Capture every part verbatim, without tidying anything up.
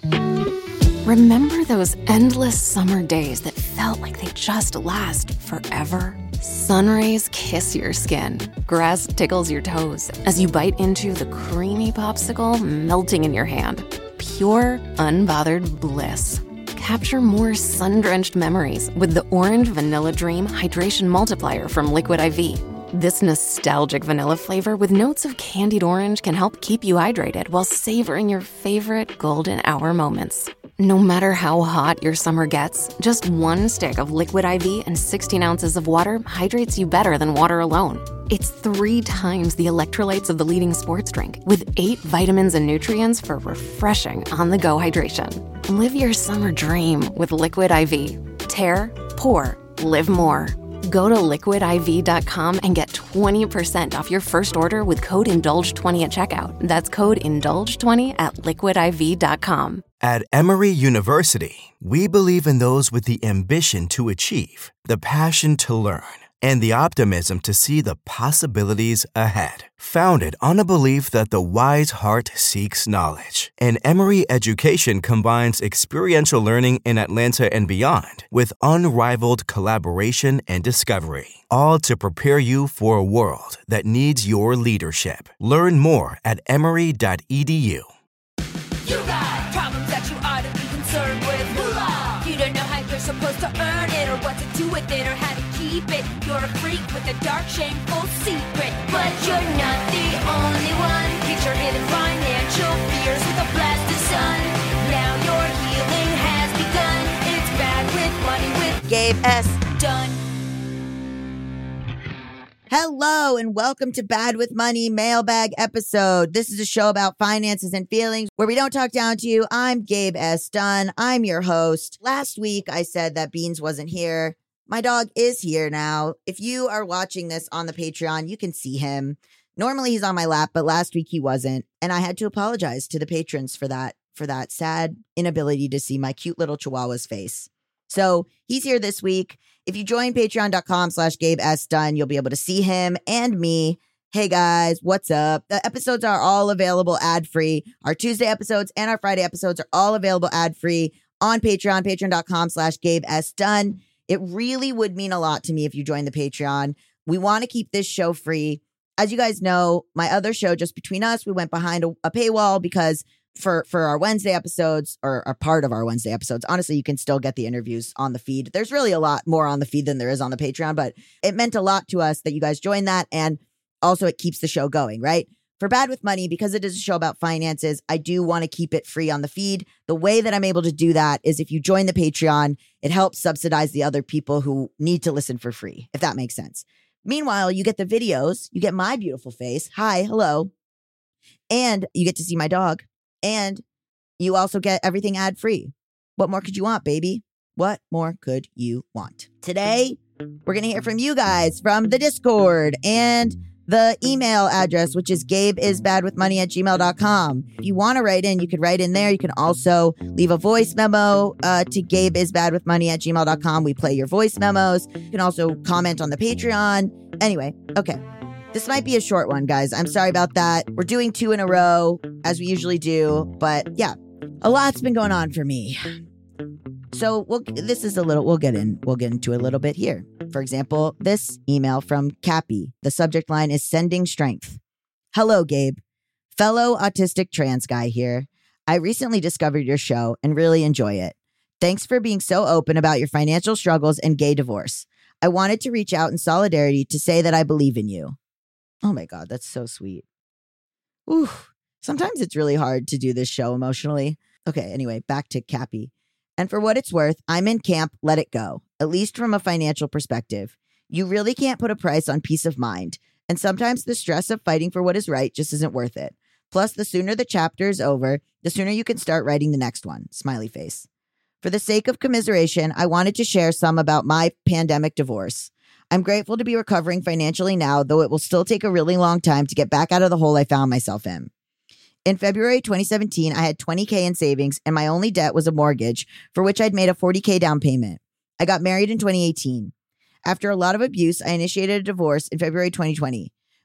Remember those endless summer days that felt like they just last forever? Sun rays kiss your skin. Grass tickles your toes as you bite into the creamy popsicle melting in your hand. Pure, unbothered bliss. Capture more sun-drenched memories with the Orange Vanilla Dream Hydration Multiplier from Liquid I V. This nostalgic vanilla flavor with notes of candied orange can help keep you hydrated while savoring your favorite golden hour moments. No matter how hot your summer gets, just one stick of Liquid I V and sixteen ounces of water hydrates you better than water alone. It's three times the electrolytes of the leading sports drink, with eight vitamins and nutrients for refreshing on-the-go hydration. Live your summer dream with Liquid I V. Tear, pour, live more. Go to liquid I V dot com and get twenty percent off your first order with code indulge twenty at checkout. That's code indulge twenty at liquid I V dot com. At Emory University, we believe in those with the ambition to achieve, the passion to learn, and the optimism to see the possibilities ahead. Founded on a belief that the wise heart seeks knowledge, and Emory education combines experiential learning in Atlanta and beyond with unrivaled collaboration and discovery, all to prepare you for a world that needs your leadership. Learn more at emory dot e d u. You got problems that you ought to be concerned with. Moolah. You don't know how you're supposed to earn it, or what to do with it, or how to keep it. You're a freak with a dark, shameful secret, but you're not the only one. Get your hidden financial fears with a blast of sun. Now your healing has begun. It's Bad with Money with Gabe S. Dunn. Hello and welcome to Bad with Money mailbag episode. This is a show about finances and feelings where we don't talk down to you. I'm Gabe S. Dunn. I'm your host. Last week I said that Beans wasn't here. My dog is here now. If you are watching this on the Patreon, you can see him. Normally he's on my lap, but last week he wasn't. And I had to apologize to the patrons for that, for that sad inability to see my cute little Chihuahua's face. So he's here this week. If you join patreon dot com slash Gabe S. Dunn, you'll be able to see him and me. Hey guys, what's up? The episodes are all available ad-free. Our Tuesday episodes and our Friday episodes are all available ad-free on Patreon, patreon dot com slash Gabe S. Dunn. It really would mean a lot to me if you join the Patreon. We want to keep this show free. As you guys know, my other show, Just Between Us, we went behind a, a paywall because for, for our Wednesday episodes, or a part of our Wednesday episodes, honestly, you can still get the interviews on the feed. There's really a lot more on the feed than there is on the Patreon, but it meant a lot to us that you guys joined that. And also it keeps the show going, right? For Bad with Money, because it is a show about finances, I do want to keep it free on the feed. The way that I'm able to do that is if you join the Patreon, it helps subsidize the other people who need to listen for free, if that makes sense. Meanwhile, you get the videos, you get my beautiful face. Hi, hello. And you get to see my dog. And you also get everything ad free. What more could you want, baby? What more could you want? Today, we're going to hear from you guys from the Discord and the email address, which is gabeisbadwithmoney at gmail dot com. If you want to write in, you could write in there. You can also leave a voice memo uh, to gabeisbadwithmoney at gmail dot com. We play your voice memos. You can also comment on the Patreon. Anyway, okay. This might be a short one, guys. I'm sorry about that. We're doing two in a row, as we usually do. But yeah, a lot's been going on for me. So we'll, this is a little, we'll get in, we'll get into a little bit here. For example, this email from Cappy. The subject line is sending strength. Hello, Gabe. Fellow autistic trans guy here. I recently discovered your show and really enjoy it. Thanks for being so open about your financial struggles and gay divorce. I wanted to reach out in solidarity to say that I believe in you. Oh my God, that's so sweet. Ooh, sometimes it's really hard to do this show emotionally. Okay, anyway, back to Cappy. And for what it's worth, I'm in camp, let it go, at least from a financial perspective. You really can't put a price on peace of mind. And sometimes the stress of fighting for what is right just isn't worth it. Plus, the sooner the chapter is over, the sooner you can start writing the next one. Smiley face. For the sake of commiseration, I wanted to share some about my pandemic divorce. I'm grateful to be recovering financially now, though it will still take a really long time to get back out of the hole I found myself in. In February twenty seventeen, I had twenty thousand in savings, and my only debt was a mortgage, for which I'd made a forty thousand down payment. I got married in twenty eighteen. After a lot of abuse, I initiated a divorce in February twenty twenty.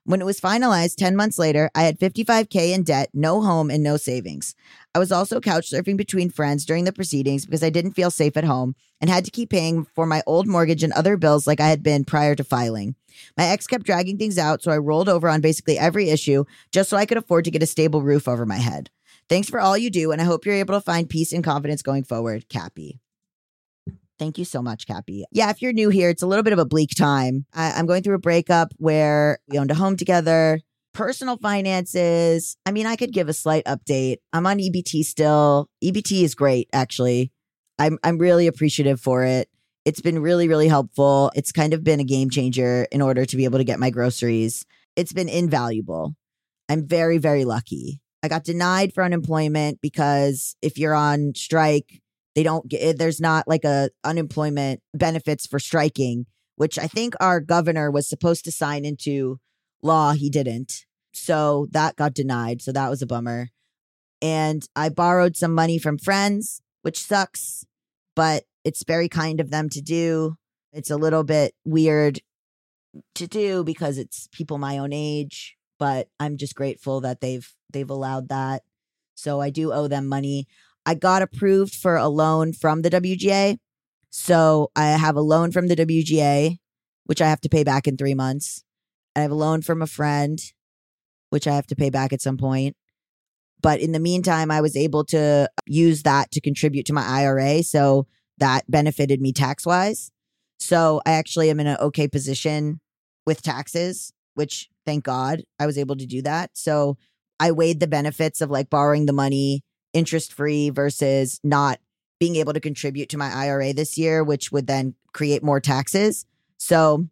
When it was finalized ten months later, I had fifty-five K in debt, no home, and no savings. I was also couch surfing between friends during the proceedings because I didn't feel safe at home and had to keep paying for my old mortgage and other bills like I had been prior to filing. My ex kept dragging things out, so I rolled over on basically every issue just so I could afford to get a stable roof over my head. Thanks for all you do, and I hope you're able to find peace and confidence going forward, Cappy. Thank you so much, Cappy. Yeah, if you're new here, it's a little bit of a bleak time. I, I'm going through a breakup where we owned a home together. Personal finances. I mean, I could give a slight update. I'm on E B T still. E B T is great, actually. I'm I'm really appreciative for it. It's been really, really helpful. It's kind of been a game changer in order to be able to get my groceries. It's been invaluable. I'm very, very lucky. I got denied for unemployment because if you're on strike, they don't get, there's not like a unemployment benefits for striking, which I think our governor was supposed to sign into law. He didn't. So that got denied. So that was a bummer. And I borrowed some money from friends, which sucks, but it's very kind of them to do. It's a little bit weird to do because it's people my own age, but I'm just grateful that they've they've allowed that. So I do owe them money. I got approved for a loan from the W G A. So I have a loan from the W G A, which I have to pay back in three months. I have a loan from a friend, which I have to pay back at some point. But in the meantime, I was able to use that to contribute to my I R A. So that benefited me tax-wise. So I actually am in an okay position with taxes, which thank God I was able to do that. So I weighed the benefits of like borrowing the money interest-free versus not being able to contribute to my I R A this year, which would then create more taxes. So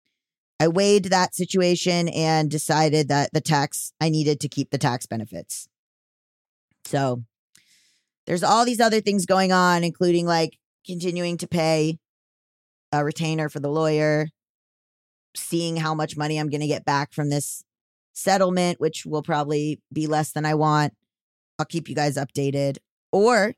I weighed that situation and decided that the tax, I needed to keep the tax benefits. So there's all these other things going on, including like continuing to pay a retainer for the lawyer, seeing how much money I'm going to get back from this settlement, which will probably be less than I want. I'll keep you guys updated. Or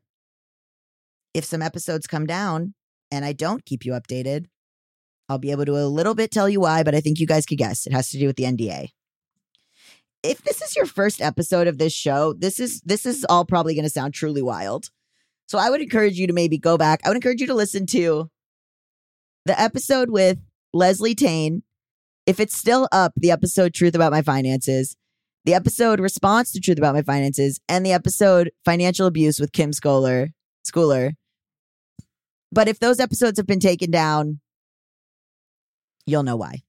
if some episodes come down and I don't keep you updated, I'll be able to a little bit tell you why, but I think you guys could guess. It has to do with the N D A. If this is your first episode of this show, this is this is all probably going to sound truly wild. So I would encourage you to maybe go back. I would encourage you to listen to the episode with Leslie Tane. If it's still up, the episode Truth About My Finances, the episode Response to Truth About My Finances, and the episode Financial Abuse with Kim Schooler. Schooler. But if those episodes have been taken down, you'll know why.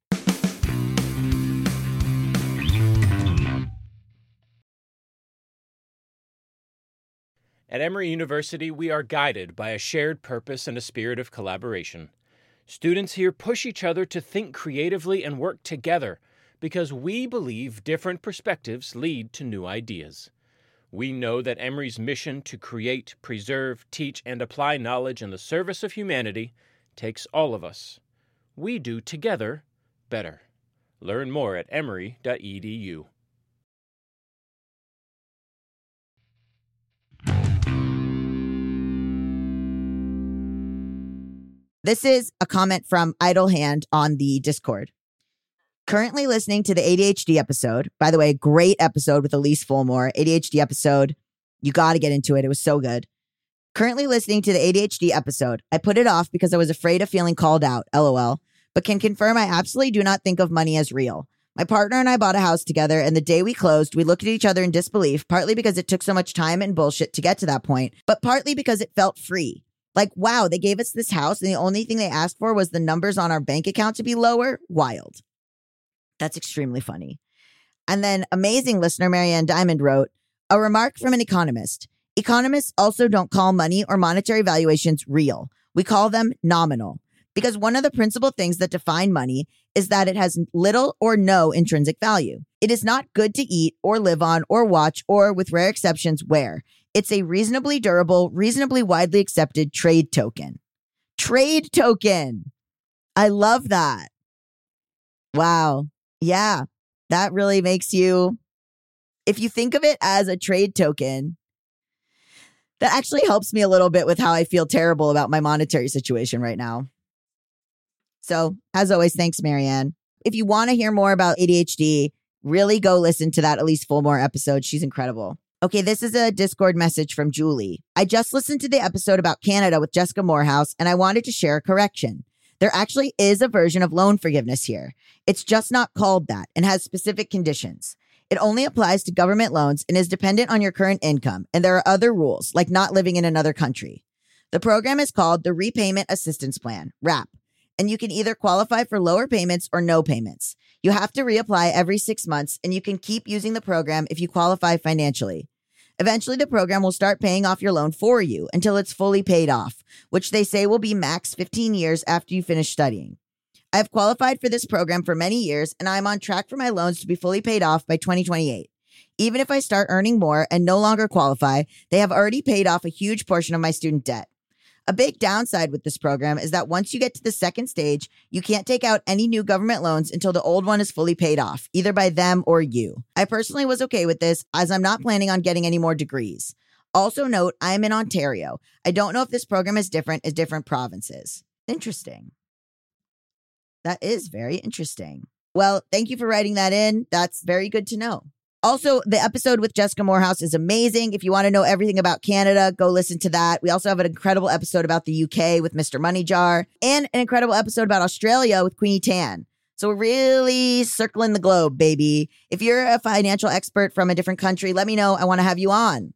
At Emory University, we are guided by a shared purpose and a spirit of collaboration. Students here push each other to think creatively and work together because we believe different perspectives lead to new ideas. We know that Emory's mission to create, preserve, teach, and apply knowledge in the service of humanity takes all of us. We do together better. Learn more at emory dot e d u. This is a comment from Idle Hand on the Discord. Currently listening to the A D H D episode. By the way, great episode with Elise Fulmore. A D H D episode. You got to get into it. It was so good. Currently listening to the A D H D episode. I put it off because I was afraid of feeling called out. LOL. But can confirm I absolutely do not think of money as real. My partner and I bought a house together, and the day we closed, we looked at each other in disbelief, partly because it took so much time and bullshit to get to that point, but partly because it felt free. Like, wow, they gave us this house, and the only thing they asked for was the numbers on our bank account to be lower? Wild. That's extremely funny. And then amazing listener Marianne Diamond wrote, a remark from an economist. Economists also don't call money or monetary valuations real. We call them nominal. Because one of the principal things that define money is that it has little or no intrinsic value. It is not good to eat or live on or watch or, with rare exceptions, wear. It's a reasonably durable, reasonably widely accepted trade token. Trade token. I love that. Wow. Yeah, that really makes you, if you think of it as a trade token, that actually helps me a little bit with how I feel terrible about my monetary situation right now. So, as always, thanks, Marianne. If you want to hear more about A D H D, Really go listen to that Elise Fulmore episode. She's incredible. Okay, this is a Discord message from Julie. I just listened to the episode about Canada with Jessica Morehouse, and I wanted to share a correction. There actually is a version of loan forgiveness here. It's just not called that and has specific conditions. It only applies to government loans and is dependent on your current income, and there are other rules, like not living in another country. The program is called the Repayment Assistance Plan, RAP, and you can either qualify for lower payments or no payments. You have to reapply every six months, and you can keep using the program if you qualify financially. Eventually, the program will start paying off your loan for you until it's fully paid off, which they say will be max fifteen years after you finish studying. I've qualified for this program for many years, and I'm on track for my loans to be fully paid off by twenty twenty-eight. Even if I start earning more and no longer qualify, they have already paid off a huge portion of my student debt. A big downside with this program is that once you get to the second stage, you can't take out any new government loans until the old one is fully paid off, either by them or you. I personally was okay with this, as I'm not planning on getting any more degrees. Also note, I am in Ontario. I don't know if this program is different as different provinces. Interesting. That is very interesting. Well, thank you for writing that in. That's very good to know. Also, the episode with Jessica Morehouse is amazing. If you want to know everything about Canada, go listen to that. We also have an incredible episode about the U K with Mister Moneyjar and an incredible episode about Australia with Queenie Tan. So we're really circling the globe, baby. If you're a financial expert from a different country, let me know. I want to have you on.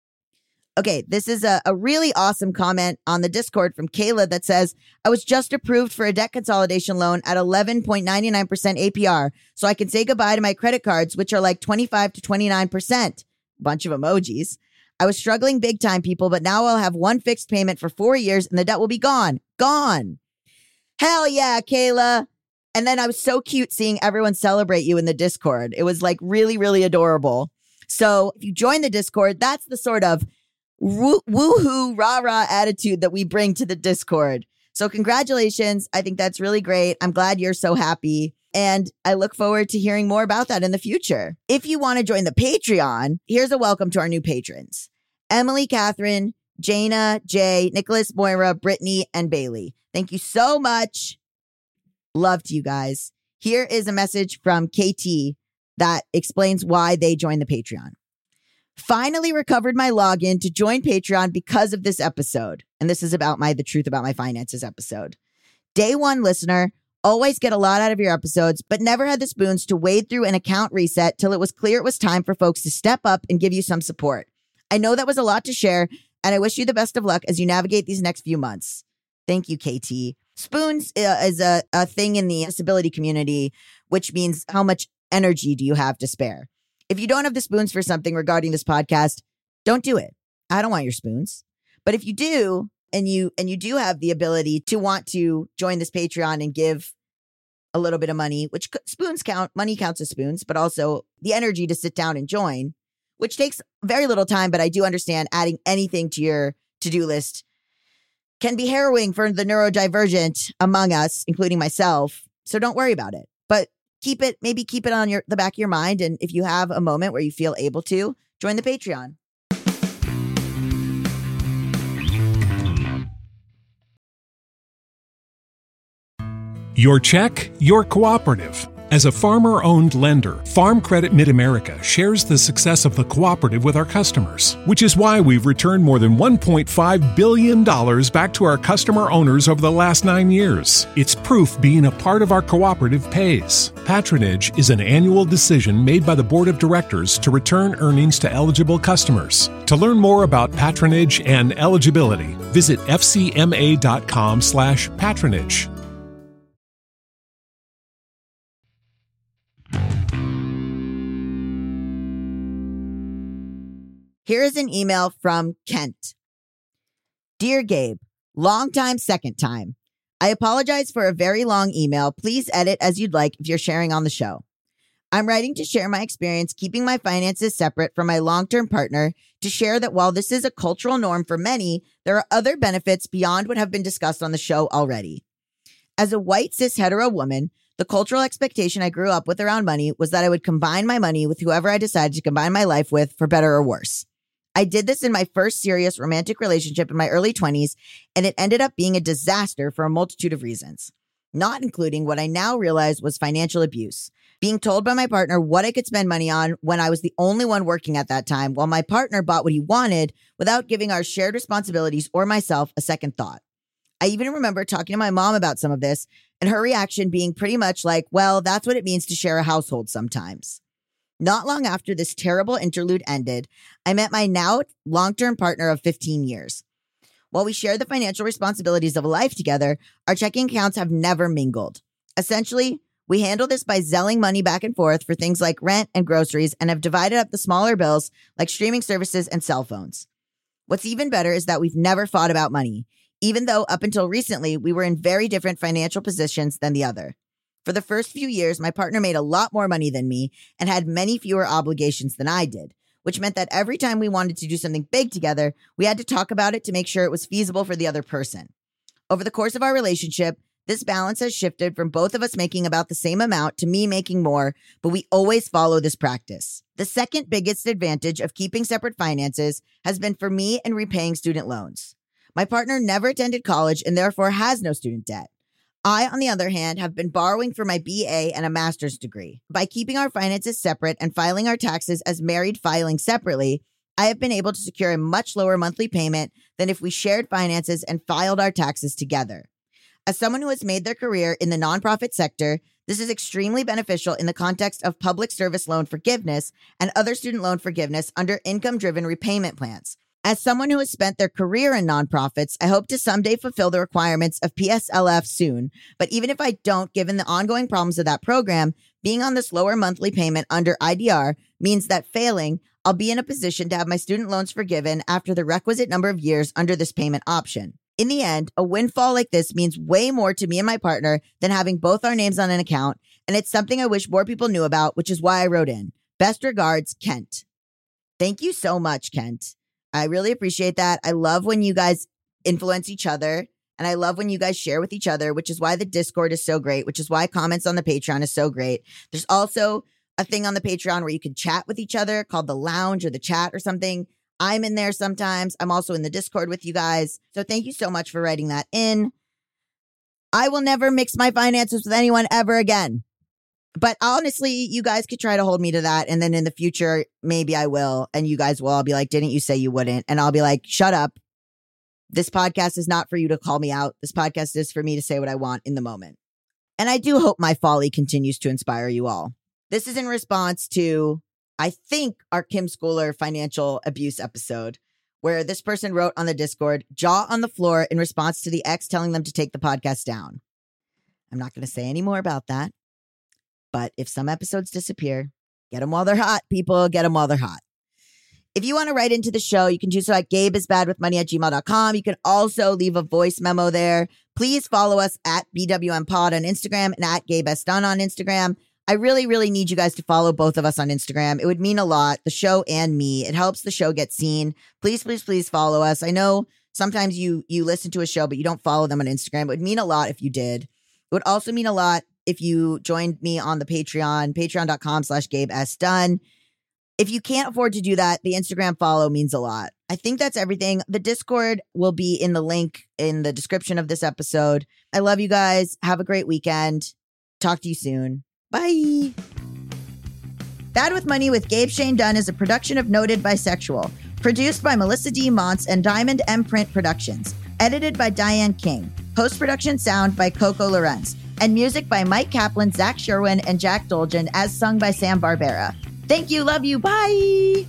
Okay, this is a, a really awesome comment on the Discord from Kayla that says, I was just approved for a debt consolidation loan at eleven point nine nine percent A P R, so I can say goodbye to my credit cards, which are like twenty-five to twenty-nine percent. Bunch of emojis. I was struggling big time, people, but now I'll have one fixed payment for four years and the debt will be gone. Gone. Hell yeah, Kayla. And then I was so cute seeing everyone celebrate you in the Discord. It was like really, really adorable. So if you join the Discord, that's the sort of Woo- woohoo, rah-rah attitude that we bring to the Discord. So congratulations. I think that's really great. I'm glad you're so happy. And I look forward to hearing more about that in the future. If you want to join the Patreon, here's a welcome to our new patrons. Emily, Catherine, Jana, Jay, Nicholas, Moira, Brittany, and Bailey. Thank you so much. Love to you guys. Here is a message from K T that explains why they joined the Patreon. Finally recovered my login to join Patreon because of this episode. And this is about my The Truth About My Finances episode. Day one listener, always get a lot out of your episodes, but never had the spoons to wade through an account reset till it was clear it was time for folks to step up and give you some support. I know that was a lot to share, and I wish you the best of luck as you navigate these next few months. Thank you, K T. Spoons uh, is a, a thing in the disability community, which means how much energy do you have to spare? If you don't have the spoons for something regarding this podcast, don't do it. I don't want your spoons. But if you do, and you and you do have the ability to want to join this Patreon and give a little bit of money, which spoons count, money counts as spoons, but also the energy to sit down and join, which takes very little time. But I do understand adding anything to your to-do list can be harrowing for the neurodivergent among us, including myself. So don't worry about it. But keep it, maybe keep it on your the back of your mind. And if you have a moment where you feel able to, join the Patreon. Your check, your cooperative. As a farmer-owned lender, Farm Credit Mid-America shares the success of the cooperative with our customers, which is why we've returned more than one point five billion dollars back to our customer owners over the last nine years. It's proof being a part of our cooperative pays. Patronage is an annual decision made by the Board of Directors to return earnings to eligible customers. To learn more about patronage and eligibility, visit f c m a dot com slash patronage. Here is an email from Kent. Dear Gabe, long time, second time. I apologize for a very long email. Please edit as you'd like if you're sharing on the show. I'm writing to share my experience keeping my finances separate from my long-term partner, to share that while this is a cultural norm for many, there are other benefits beyond what have been discussed on the show already. As a white cis hetero woman, the cultural expectation I grew up with around money was that I would combine my money with whoever I decided to combine my life with, for better or worse. I did this in my first serious romantic relationship in my early twenties, and it ended up being a disaster for a multitude of reasons, not including what I now realize was financial abuse. Being told by my partner what I could spend money on when I was the only one working at that time, while my partner bought what he wanted without giving our shared responsibilities or myself a second thought. I even remember talking to my mom about some of this and her reaction being pretty much like, well, that's what it means to share a household sometimes. Not long after this terrible interlude ended, I met my now long-term partner of fifteen years. While we share the financial responsibilities of a life together, our checking accounts have never mingled. Essentially, we handle this by zelling money back and forth for things like rent and groceries and have divided up the smaller bills like streaming services and cell phones. What's even better is that we've never fought about money, even though up until recently, we were in very different financial positions than the other. For the first few years, my partner made a lot more money than me and had many fewer obligations than I did, which meant that every time we wanted to do something big together, we had to talk about it to make sure it was feasible for the other person. Over the course of our relationship, this balance has shifted from both of us making about the same amount to me making more, but we always follow this practice. The second biggest advantage of keeping separate finances has been for me in repaying student loans. My partner never attended college and therefore has no student debt. I, on the other hand, have been borrowing for my B A and a master's degree. By keeping our finances separate and filing our taxes as married filing separately, I have been able to secure a much lower monthly payment than if we shared finances and filed our taxes together. As someone who has made their career in the nonprofit sector, this is extremely beneficial in the context of public service loan forgiveness and other student loan forgiveness under income-driven repayment plans. As someone who has spent their career in nonprofits, I hope to someday fulfill the requirements of P S L F soon. But even if I don't, given the ongoing problems of that program, being on this lower monthly payment under I D R means that failing, I'll be in a position to have my student loans forgiven after the requisite number of years under this payment option. In the end, a windfall like this means way more to me and my partner than having both our names on an account, and it's something I wish more people knew about, which is why I wrote in. Best regards, Kent. Thank you so much, Kent. I really appreciate that. I love when you guys influence each other, and I love when you guys share with each other, which is why the Discord is so great, which is why comments on the Patreon is so great. There's also a thing on the Patreon where you can chat with each other called the Lounge or the Chat or something. I'm in there sometimes. I'm also in the Discord with you guys. So thank you so much for writing that in. I will never mix my finances with anyone ever again. But honestly, you guys could try to hold me to that. And then in the future, maybe I will. And you guys will. I'll be like, didn't you say you wouldn't? And I'll be like, shut up. This podcast is not for you to call me out. This podcast is for me to say what I want in the moment. And I do hope my folly continues to inspire you all. This is in response to, I think, our Kim Schooler financial abuse episode, where this person wrote on the Discord, jaw on the floor in response to the ex telling them to take the podcast down. I'm not going to say any more about that. But if some episodes disappear, get them while they're hot, people. Get them while they're hot. If you want to write into the show, you can do so at gabeisbadwithmoney at gmail dot com. You can also leave a voice memo there. Please follow us at B W M Pod on Instagram and at GabeSDone on Instagram. I really, really need you guys to follow both of us on Instagram. It would mean a lot, the show and me. It helps the show get seen. Please, please, please follow us. I know sometimes you you listen to a show, but you don't follow them on Instagram. It would mean a lot if you did. It would also mean a lot if you joined me on the Patreon, patreon dot com slash Gabe S. Dunn. If you can't afford to do that, the Instagram follow means a lot. I think that's everything. The Discord will be in the link in the description of this episode. I love you guys. Have a great weekend. Talk to you soon. Bye. Bad with Money with Gabe Shane Dunn is a production of Noted Bisexual. Produced by Melissa D. Montz and Diamond M Print Productions. Edited by Diane King. Post-production sound by Coco Lorenz. And music by Mike Kaplan, Zach Sherwin, and Jack Dolgen, as sung by Sam Barbera. Thank you. Love you. Bye.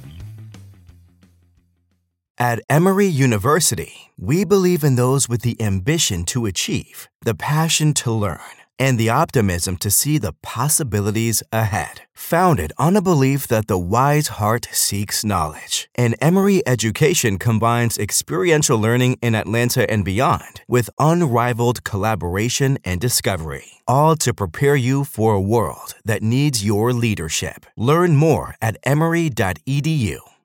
At Emory University, we believe in those with the ambition to achieve, the passion to learn, and the optimism to see the possibilities ahead. Founded on a belief that the wise heart seeks knowledge, and Emory Education combines experiential learning in Atlanta and beyond with unrivaled collaboration and discovery, all to prepare you for a world that needs your leadership. Learn more at emory dot e d u.